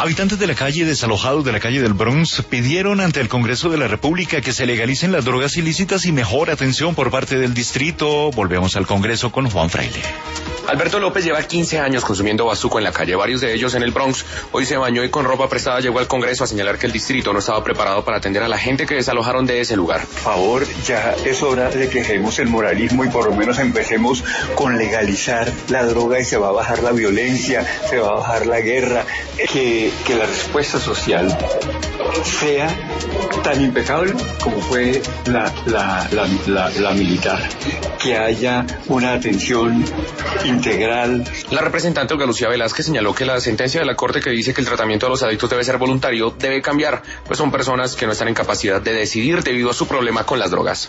Habitantes de la calle, desalojados de la calle del Bronx, pidieron ante el Congreso de la República que se legalicen las drogas ilícitas y mejor atención por parte del distrito. Volvemos al Congreso con Juan Fraile. Alberto López lleva 15 años consumiendo bazuco en la calle, varios de ellos en el Bronx. Hoy se bañó y con ropa prestada llegó al Congreso a señalar que el distrito no estaba preparado para atender a la gente que desalojaron de ese lugar. Por favor, ya es hora de que dejemos el moralismo y por lo menos empecemos con legalizar la droga y se va a bajar la violencia, se va a bajar la guerra, que la respuesta social sea tan impecable como fue la militar, que haya una atención integral. La representante Olga Lucía Velázquez señaló que la sentencia de la Corte que dice que el tratamiento de los adictos debe ser voluntario debe cambiar, pues son personas que no están en capacidad de decidir debido a su problema con las drogas.